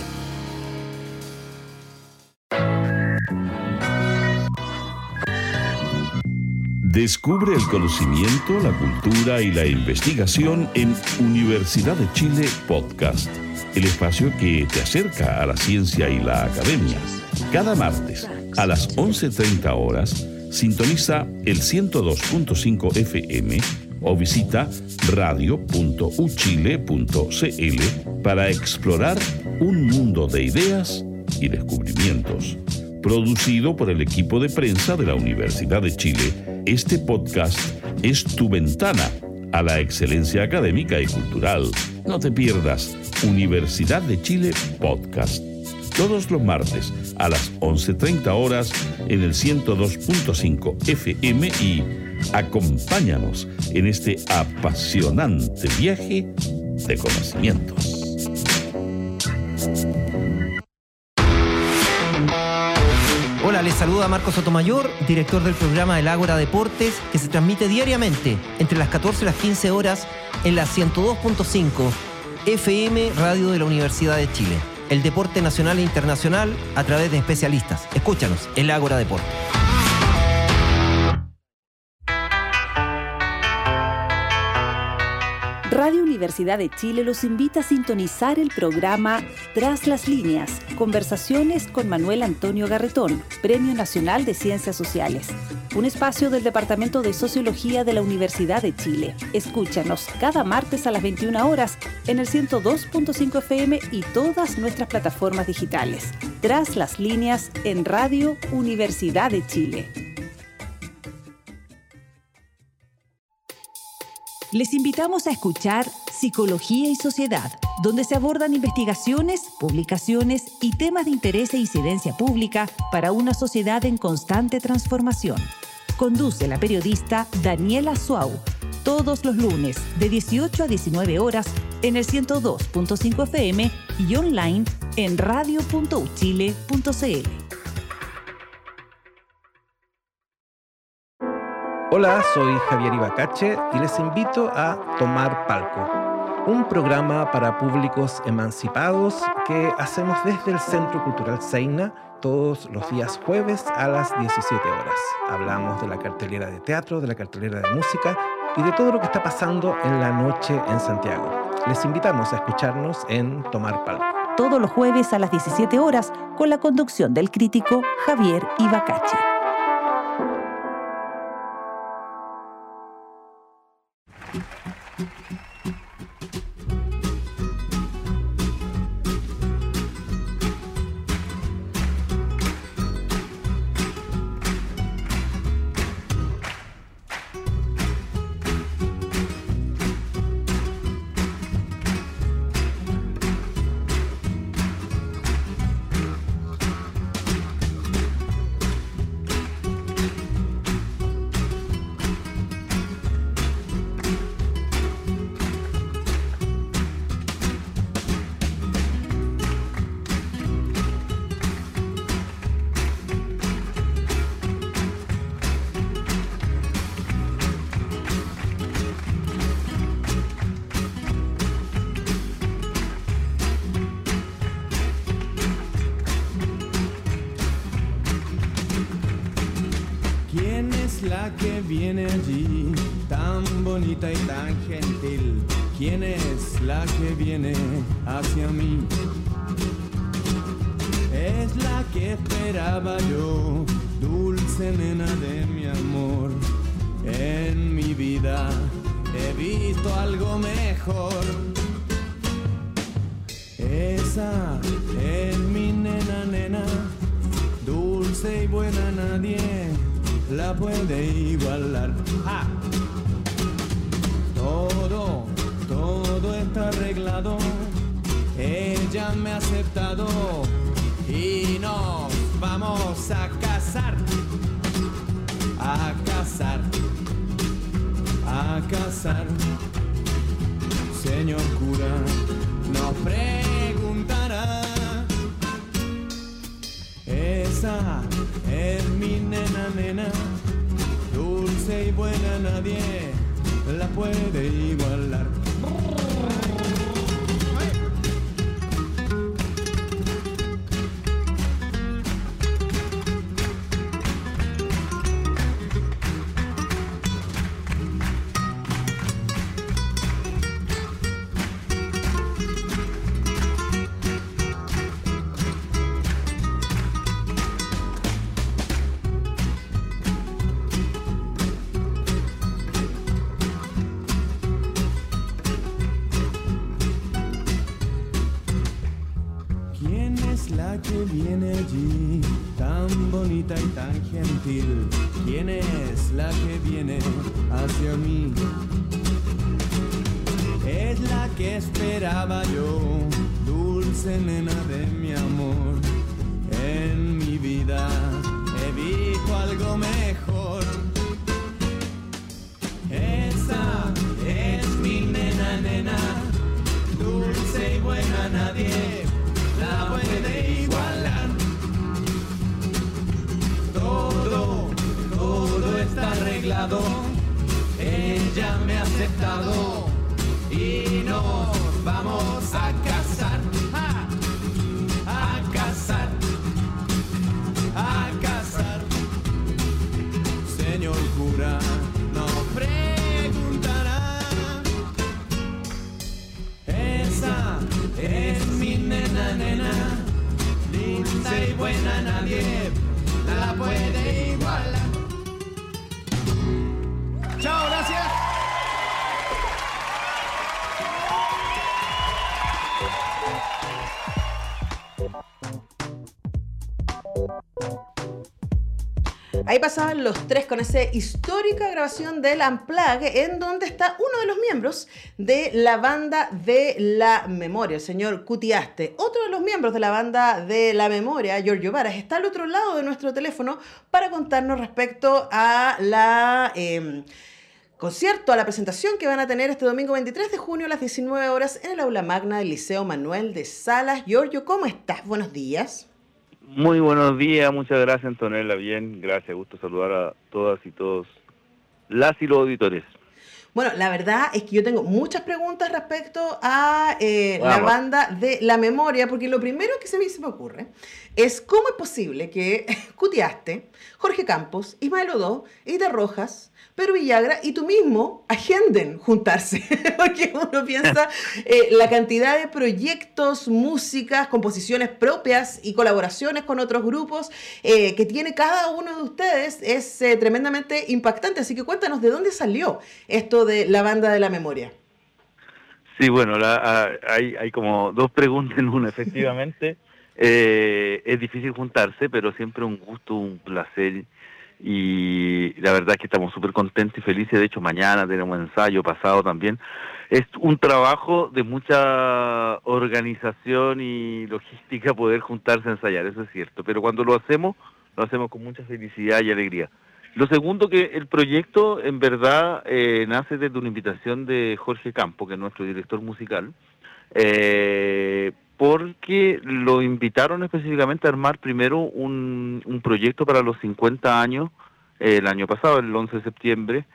Descubre el conocimiento, la cultura y la investigación en Universidad de Chile Podcast, el espacio que te acerca a la ciencia y la academia. Cada martes a las once treinta horas, sintoniza el ciento dos punto cinco F M o visita radio punto u chile punto c l para explorar un mundo de ideas y descubrimientos. Producido por el equipo de prensa de la Universidad de Chile, este podcast es tu ventana a la excelencia académica y cultural. No te pierdas Universidad de Chile Podcast. Todos los martes a las once treinta horas en el ciento dos punto cinco F M y acompáñanos en este apasionante viaje de conocimientos. Hola, les saluda Marcos Sotomayor, director del programa del Ágora Deportes, que se transmite diariamente entre las catorce y las quince horas en la ciento dos punto cinco F M Radio de la Universidad de Chile. El deporte nacional e internacional a través de especialistas. Escúchanos, el Ágora Deportes. Radio Universidad de Chile los invita a sintonizar el programa Tras las Líneas, conversaciones con Manuel Antonio Garretón, Premio Nacional de Ciencias Sociales, un espacio del Departamento de Sociología de la Universidad de Chile. Escúchanos cada martes a las veintiuna horas en el ciento dos punto cinco F M y todas nuestras plataformas digitales. Tras las Líneas en Radio Universidad de Chile. Les invitamos a escuchar Psicología y Sociedad, donde se abordan investigaciones, publicaciones y temas de interés e incidencia pública para una sociedad en constante transformación. Conduce la periodista Daniela Suau, todos los lunes de dieciocho a diecinueve horas en el ciento dos punto cinco F M y online en radio punto u chile punto c l. Hola, soy Javier Ibacache y les invito a Tomar Palco, un programa para públicos emancipados que hacemos desde el Centro Cultural Seina todos los días jueves a las diecisiete horas. Hablamos de la cartelera de teatro, de la cartelera de música y de todo lo que está pasando en la noche en Santiago. Les invitamos a escucharnos en Tomar Palco. Todos los jueves a las diecisiete horas con la conducción del crítico Javier Ibacachi. La que viene allí, tan bonita y tan gentil. ¿Quién es la que viene hacia mí? Es la que esperaba yo, dulce nena de mi amor. En mi vida he visto algo mejor. Esa es mi nena, nena, dulce y buena, nadie la puede igualar. ¡Ah! Todo, todo está arreglado. Ella me ha aceptado y nos vamos a casar, a casar, a casar. Señor cura, nos preguntará. Esa es mi nena, nena, dulce y buena, nadie la puede igualar. Viene allí, tan bonita y tan gentil. ¿Quién es la que viene hacia mí? Es la que esperaba yo, dulce nena de mi amor. En mi vida he visto algo mejor. Esa es mi nena, nena, dulce y buena, nadie la puede igualar. Todo, todo está arreglado. Ella me ha aceptado y nos vamos a casar, ¡ah! a casar, a casar. Señor cura, nos preguntará. Esa es mi nena, nena, dulce y buena, nadie la puede igualar. Chao, gracias. Ahí pasaban los tres con esa histórica grabación del Unplugged, en donde está uno de los miembros de la banda de la memoria, el señor Cutiaste. Otro de los miembros de la banda de la memoria, Giorgio Varas, está al otro lado de nuestro teléfono para contarnos respecto a la eh, concierto, a la presentación que van a tener este domingo veintitrés de junio a las diecinueve horas en el aula magna del Liceo Manuel de Salas. Giorgio, ¿cómo estás? Buenos días. Muy buenos días, muchas gracias Antonella, bien, gracias, gusto saludar a todas y todos las y los auditores. Bueno, la verdad es que yo tengo muchas preguntas respecto a eh, la Vamos. banda de La Memoria, porque lo primero que se me, se me ocurre es cómo es posible que Cutiaste, Jorge Campos, Ismael Odó, Edita Rojas, Pedro Villagra y tú mismo agenden juntarse, porque uno piensa eh, la cantidad de proyectos, músicas, composiciones propias y colaboraciones con otros grupos eh, que tiene cada uno de ustedes es eh, tremendamente impactante. Así que cuéntanos de dónde salió esto de la banda de La Memoria. Sí, bueno, la, a- hay, hay como dos preguntas en una, efectivamente. Eh, es difícil juntarse, pero siempre un gusto, un placer. Y la verdad es que estamos súper contentos y felices. De hecho, mañana tenemos ensayo, pasado también. Es un trabajo de mucha organización y logística poder juntarse a ensayar, eso es cierto. Pero cuando lo hacemos, lo hacemos con mucha felicidad y alegría. Lo segundo, que el proyecto en verdad eh, nace desde una invitación de Jorge Campo, que es nuestro director musical, eh, porque lo invitaron específicamente a armar primero un, un proyecto para los cincuenta años, eh, el año pasado, el once de septiembre,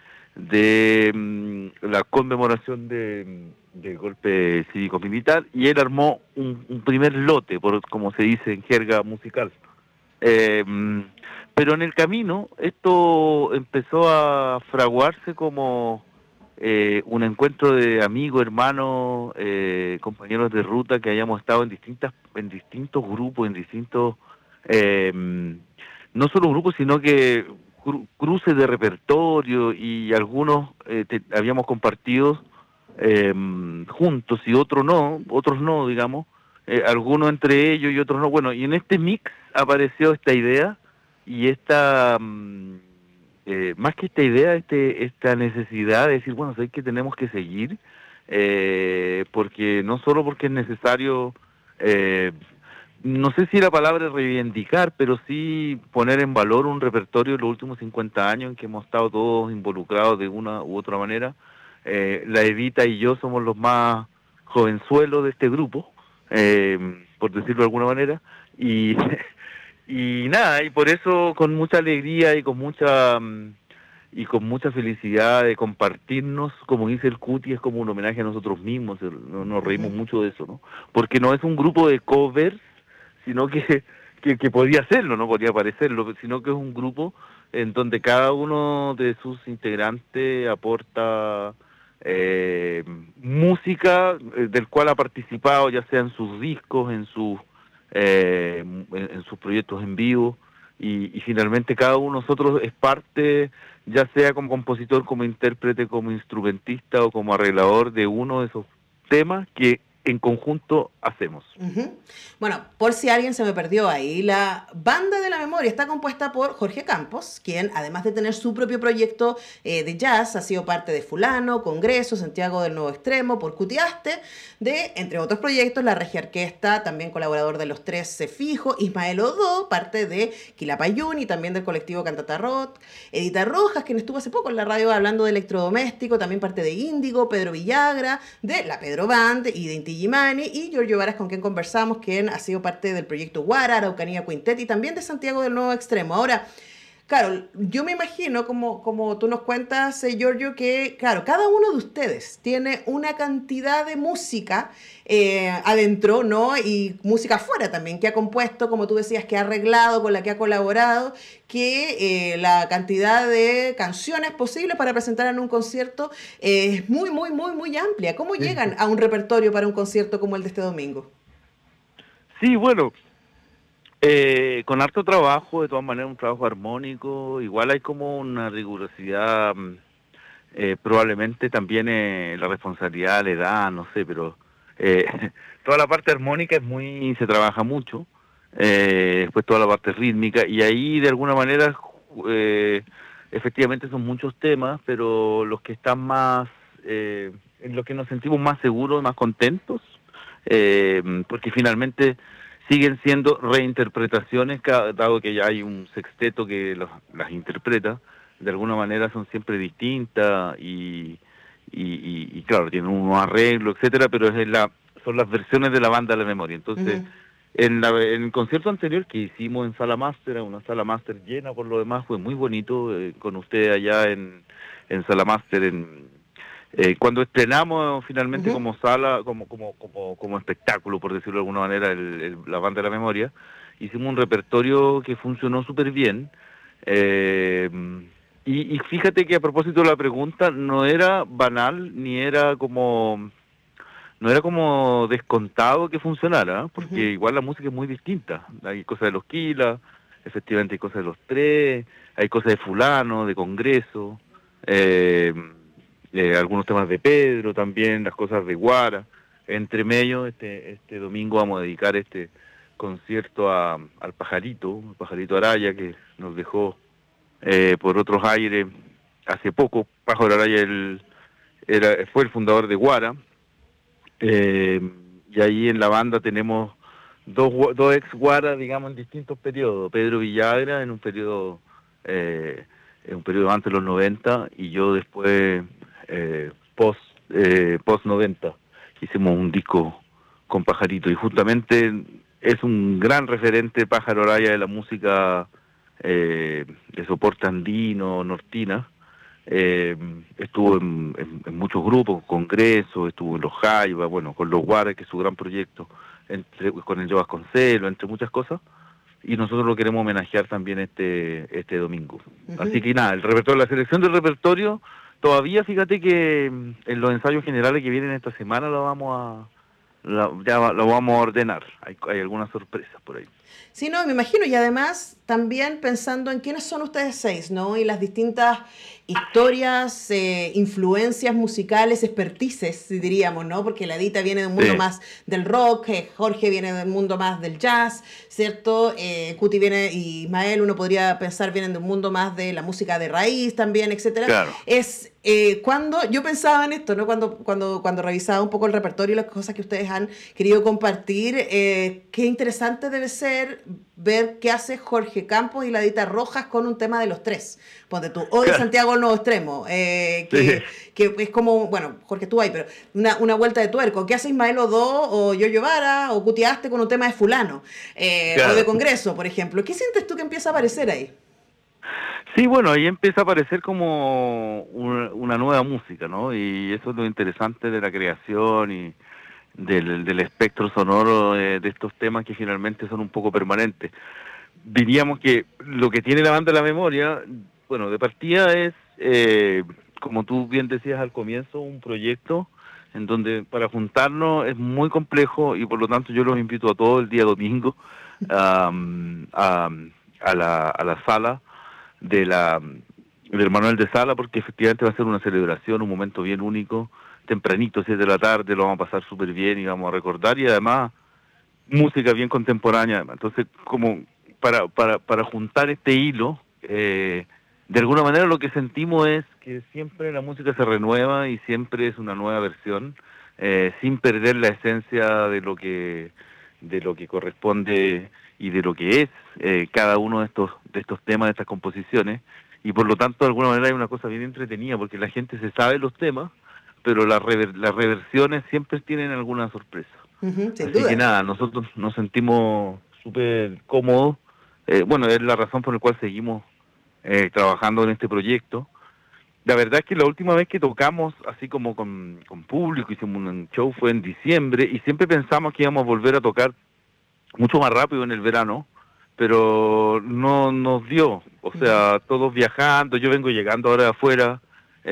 de mm, la conmemoración de, del golpe cívico-militar, y él armó un, un primer lote, por como se dice en jerga musical. Eh, pero en el camino esto empezó a fraguarse como eh, un encuentro de amigos, hermanos, eh, compañeros de ruta que hayamos estado en distintas, en distintos grupos, en distintos, eh, no solo grupos, sino que cru- cruces de repertorio, y algunos eh, te- habíamos compartido eh, juntos y otros no, otros no, digamos, eh, algunos entre ellos y otros no. Bueno, y en este mix apareció esta idea y esta, mm, eh, más que esta idea, este, esta necesidad de decir, bueno, sé que tenemos que seguir, eh, porque no solo porque es necesario, eh, no sé si la palabra es reivindicar, pero sí poner en valor un repertorio de los últimos cincuenta años en que hemos estado todos involucrados de una u otra manera. Eh, la Evita y yo somos los más jovenzuelos de este grupo, eh, por decirlo de alguna manera, y, y nada, y por eso con mucha alegría y con mucha mm, y con mucha felicidad de compartirnos, como dice el Cuti, es como un homenaje a nosotros mismos, el- no- nos reímos mucho de eso, ¿no? Porque no es un grupo de covers, sino que, que, que podía serlo, no podría parecerlo, sino que es un grupo en donde cada uno de sus integrantes aporta eh, música eh, del cual ha participado, ya sea en sus discos, en sus eh, en, en sus proyectos en vivo, y, y finalmente cada uno de nosotros es parte, ya sea como compositor, como intérprete, como instrumentista o como arreglador de uno de esos temas que en conjunto hacemos. Ujú. Bueno, por si alguien se me perdió ahí, la banda de La Memoria está compuesta por Jorge Campos, quien además de tener su propio proyecto eh, de jazz, ha sido parte de Fulano, Congreso, Santiago del Nuevo Extremo, por Cutiaste, de, entre otros proyectos, la Regia Orquesta, también colaborador de Los Tres Se Fijo, Ismael Odó, parte de Quilapayún y también del colectivo Cantata Rock, Edita Rojas, quien estuvo hace poco en la radio hablando de electrodoméstico, también parte de Índigo, Pedro Villagra, de la Pedro Band y de Inti Illimani, y Giorgio Varas, con quien conversamos, quien ha sido parte del proyecto Guara, Araucanía Quintet y también de Santiago del Nuevo Extremo. Ahora, claro, yo me imagino, como, como tú nos cuentas, eh, Giorgio, que, claro, cada uno de ustedes tiene una cantidad de música eh, adentro, ¿no? Y música afuera también, que ha compuesto, como tú decías, que ha arreglado, con la que ha colaborado, que eh, la cantidad de canciones posibles para presentar en un concierto eh, es muy, muy, muy, muy amplia. ¿Cómo llegan a un repertorio para un concierto como el de este domingo? Sí, bueno, eh, con harto trabajo, de todas maneras un trabajo armónico, igual hay como una rigurosidad, mm, eh, probablemente también eh, la responsabilidad, la edad, no sé, pero eh, toda la parte armónica es muy, se trabaja mucho, eh, después toda la parte rítmica, y ahí de alguna manera eh, efectivamente son muchos temas, pero los que están más, eh, en los que nos sentimos más seguros, más contentos, eh, porque finalmente siguen siendo reinterpretaciones, ca- dado que ya hay un sexteto que los- las interpreta, de alguna manera son siempre distintas y, y, y- y claro, tienen unos arreglos, etcétera, pero es la, son las versiones de la banda de La Memoria. Entonces, Ujú. en, la, en el concierto anterior que hicimos en Sala Máster, una Sala Máster llena por lo demás, fue muy bonito, eh, con ustedes allá en, en Sala Máster, en Eh, cuando estrenamos finalmente Ujú. como sala, como, como, como, como espectáculo, por decirlo de alguna manera, el, el- la banda de la memoria, hicimos un repertorio que funcionó súper bien. Eh, y, y fíjate que a propósito de la pregunta, no era banal, ni era como, no era como descontado que funcionara, ¿eh? Porque Ujú. igual la música es muy distinta. Hay cosas de los Kila, efectivamente hay cosas de los Tres, hay cosas de fulano, de Congreso, eh, eh, algunos temas de Pedro también, las cosas de Guara. Entre medio, este, este domingo vamos a dedicar este concierto a, al Pajarito, el Pajarito Araya, que nos dejó eh, por otros aires hace poco. Pájaro Araya el, era, fue el fundador de Guara, eh, y ahí en la banda tenemos dos, gua- dos ex Guara, digamos, en distintos periodos. Pedro Villagra en un periodo, eh, en un periodo antes de los noventa, y yo después eh, post, eh, post noventa. Hicimos un disco con Pajarito, y justamente es un gran referente Pájaro Araya de la música eh, de soporte andino, nortina. Eh, estuvo en, en- en muchos grupos, congresos, estuvo en los Jaiba, bueno, con los Guaras, que es su gran proyecto, entre, con el Joe Vasconcelos, entre muchas cosas, y nosotros lo queremos homenajear también este este domingo. Ujú. Así que nada, el repertorio, la selección del repertorio, todavía fíjate que mm, en los ensayos generales que vienen esta semana lo vamos a, la- ya va- lo vamos a ordenar, hay, hay algunas sorpresas por ahí. Sí, no, me imagino, y además también pensando en quiénes son ustedes seis, ¿no? Y las distintas historias, eh, influencias musicales, expertices, si diríamos, ¿no? Porque la Edita viene de un mundo Sí. más del rock, eh, Jorge viene del mundo más del jazz, ¿cierto? Eh, Cuti viene, y Ismael, uno podría pensar, vienen de un mundo más de la música de raíz también, etcétera. Claro. Es eh, cuando yo pensaba en esto, ¿no? Cuando, cuando, cuando revisaba un poco el repertorio y las cosas que ustedes han querido compartir, eh, qué interesante debe ser ver qué hace Jorge Campos y la Edita Rojas con un tema de los tres. Ponte tú, o de Claro. Santiago el Nuevo Extremo, eh, que, que es como, bueno, Jorge tú ahí, pero una, una vuelta de tuerco. ¿Qué hace Ismael Odó o Yoyo Vara o Cutiaste con un tema de fulano? Eh, Claro. O de Congreso, por ejemplo. ¿Qué sientes tú que empieza a aparecer ahí? Sí, bueno, ahí empieza a aparecer como una, una nueva música, ¿no? Y eso es lo interesante de la creación y del, del espectro sonoro de, de estos temas, que finalmente son un poco permanentes. Diríamos que lo que tiene la banda de la memoria, bueno, de partida es, eh, como tú bien decías al comienzo, un proyecto en donde para juntarnos es muy complejo, y por lo tanto yo los invito a todos el día domingo um, a, a, la, a la sala de la del Manuel de Sala, porque efectivamente va a ser una celebración, un momento bien único, tempranito, siete de la tarde, lo vamos a pasar súper bien y vamos a recordar, y además música bien contemporánea. Entonces, como para, para, para juntar este hilo, eh, de alguna manera lo que sentimos es que siempre la música se renueva y siempre es una nueva versión, eh, sin perder la esencia de lo que de lo que corresponde y de lo que es eh, cada uno de estos de estos temas, de estas composiciones, y por lo tanto de alguna manera hay una cosa bien entretenida, porque la gente se sabe los temas, pero las rever- las reversiones siempre tienen alguna sorpresa. Ujú, sin Así duda. que nada, nosotros nos sentimos súper cómodos. Eh, bueno, es la razón por la cual seguimos eh, trabajando en este proyecto. La verdad es que la última vez que tocamos así como con, con público, hicimos un show, fue en diciembre, y siempre pensamos que íbamos a volver a tocar mucho más rápido en el verano, pero no nos dio. O sea, todos viajando, yo vengo llegando ahora de afuera,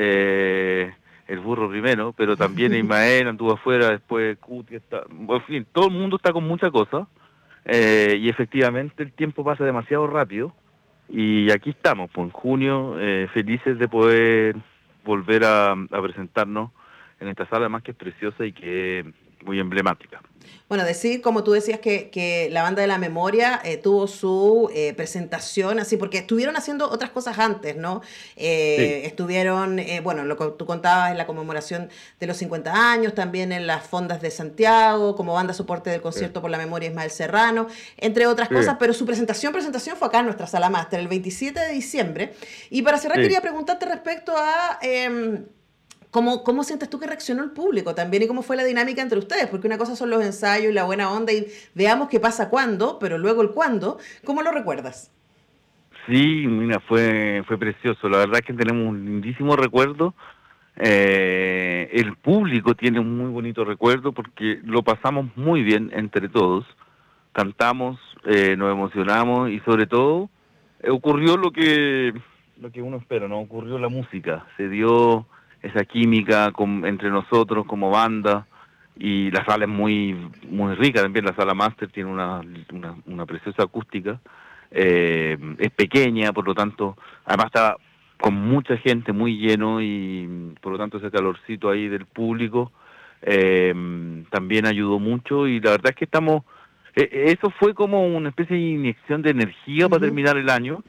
eh, el burro primero, pero también Ismael anduvo afuera, después Cuti está, en fin, todo el mundo está con mucha cosa, eh, y efectivamente el tiempo pasa demasiado rápido, y aquí estamos, pues en junio, eh, felices de poder volver a, a presentarnos en esta sala, además que es preciosa y que es muy emblemática. Bueno, decir, como tú decías, que, que la banda de la memoria eh, tuvo su eh, presentación así, porque estuvieron haciendo otras cosas antes, ¿no? Eh, Sí. Estuvieron, eh, bueno, lo que tú contabas en la conmemoración de los cincuenta años, también en las fondas de Santiago, como banda soporte del concierto por la memoria Ismael Serrano, entre otras Sí. cosas, pero su presentación, presentación fue acá en nuestra sala máster, el veintisiete de diciembre. Y para cerrar, Sí. quería preguntarte respecto a... Eh, ¿Cómo, ¿Cómo sientes tú que reaccionó el público también y cómo fue la dinámica entre ustedes? Porque una cosa son los ensayos y la buena onda y veamos qué pasa cuándo, pero luego el cuándo, ¿cómo lo recuerdas? Sí, mira, fue fue precioso. La verdad es que tenemos un lindísimo recuerdo. Eh, el público tiene un muy bonito recuerdo porque lo pasamos muy bien entre todos, cantamos, eh, nos emocionamos y sobre todo eh, ocurrió lo que lo que uno espera, ¿no? Ocurrió la música, se dio esa química con, entre nosotros como banda. Y la sala es muy muy rica también, la sala Master tiene una, una, una preciosa acústica, eh, es pequeña, por lo tanto, además está con mucha gente, muy lleno, y por lo tanto ese calorcito ahí del público eh, también ayudó mucho, y la verdad es que estamos, eh, eso fue como una especie de inyección de energía uh-huh. para terminar el año,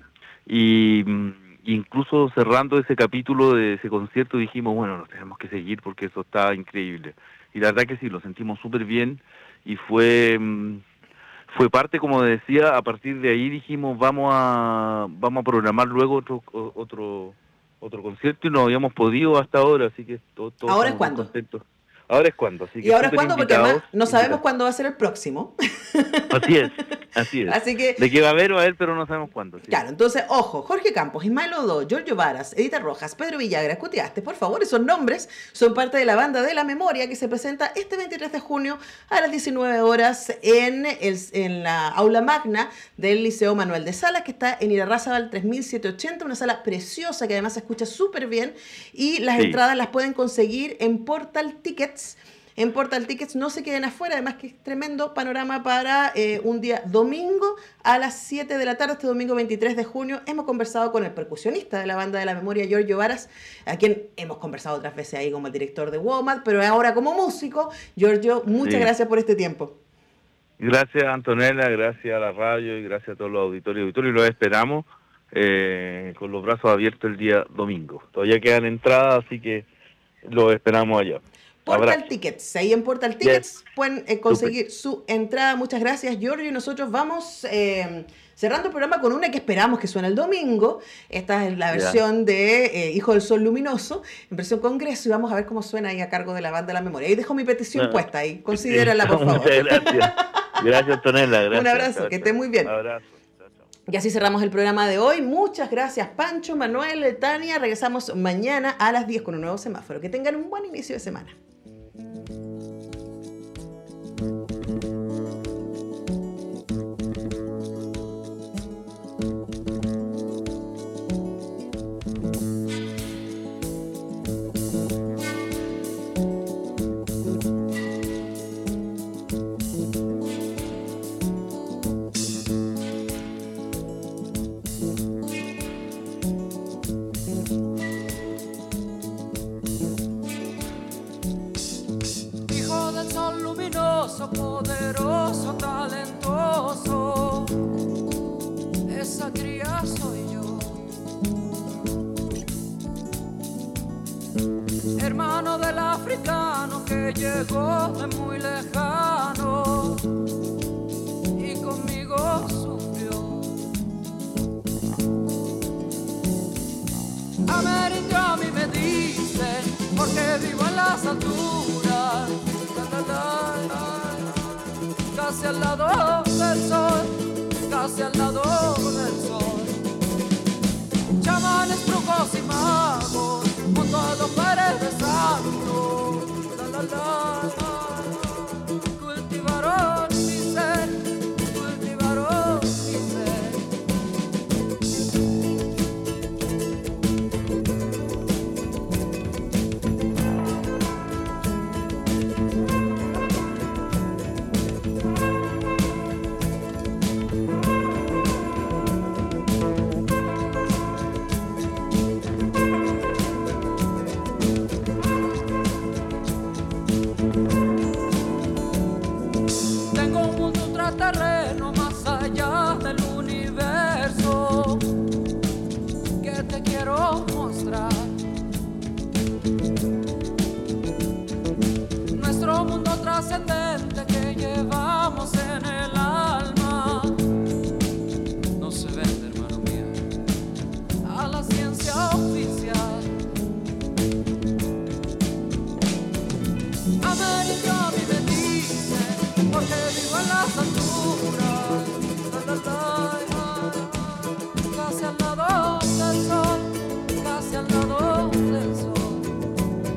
y incluso cerrando ese capítulo de ese concierto dijimos, bueno, nos tenemos que seguir porque eso está increíble. Y la verdad que sí, lo sentimos súper bien y fue fue parte, como decía, a partir de ahí dijimos vamos a vamos a programar luego otro otro otro concierto y no habíamos podido hasta ahora, así que todo, todo ¿Ahora es cuándo? Contentos. Ahora es cuándo, así que y ahora es cuándo, porque además no sabemos invitados. cuándo va a ser el próximo. Así es, así es. Así que, de que va a haber, va a haber, pero no sabemos cuándo. Sí. Claro, entonces, ojo, Jorge Campos, Ismael Odó, Giorgio Varas, Edita Rojas, Pedro Villagra, Cutiaste, por favor, esos nombres son parte de la banda de la memoria que se presenta este veintitrés de junio a las diecinueve horas en, el, en la aula magna del Liceo Manuel de Salas, que está en Irarrázaval tres mil setecientos ochenta, una sala preciosa que además se escucha súper bien, y las sí. entradas las pueden conseguir en Portal Tickets. En Portal Tickets, no se queden afuera, además que es tremendo panorama para eh, un día domingo a las siete de la tarde, este domingo veintitrés de junio. Hemos conversado con el percusionista de la banda de la memoria, Giorgio Varas, a quien hemos conversado otras veces ahí como el director de WOMAD, pero ahora como músico. Giorgio, muchas sí. gracias por este tiempo. Gracias, Antonella, gracias a la radio y gracias a todos los auditorios. Auditorios los esperamos eh, con los brazos abiertos el día domingo. Todavía quedan entradas, así que los esperamos allá. Portal Abrazo. Tickets, ahí en Portal Tickets yes. pueden eh, conseguir Super. su entrada. Muchas gracias, Giorgio, y nosotros vamos eh, cerrando el programa con una que esperamos que suene el domingo. Esta es la versión yeah. de eh, Hijo del Sol Luminoso, en versión Congreso, y vamos a ver cómo suena ahí a cargo de la banda de la memoria. Ahí dejo mi petición no. puesta ahí, considérala por favor. Muchas gracias. Gracias, Antonella. Gracias. Un abrazo, gracias. que esté muy bien. Un abrazo. Y así cerramos el programa de hoy. Muchas gracias, Pancho, Manuel, Tania. Regresamos mañana a las diez con un nuevo semáforo. Que tengan un buen inicio de semana. Poderoso, talentoso, esa cría soy yo. Hermano del africano que llegó de muy lejano y conmigo sufrió. Amerindio a mí me dicen porque vivo en las alturas. La, la, la, la. Casi al lado del sol, casi al lado del sol. Chamanes, brujos y magos, junto a los paredes santos. La, la, la, la. Cultivaron mi ser, cultivaron mi ser. Terreno más allá del universo que te quiero mostrar. Nuestro mundo trascendente que llevamos en el alma no se vende, hermano mío, a la ciencia oficial. América a mí me dice porque vivo en las alturas, la, la, la, la. Casi al lado del sol, casi al lado del sol.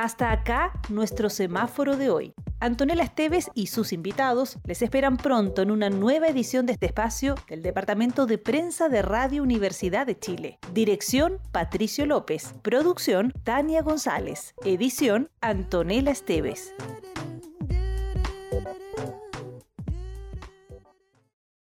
Hasta acá nuestro semáforo de hoy. Antonella Esteves y sus invitados les esperan pronto en una nueva edición de este espacio del Departamento de Prensa de Radio Universidad de Chile. Dirección, Patricio López. Producción, Tania González. Edición, Antonella Esteves.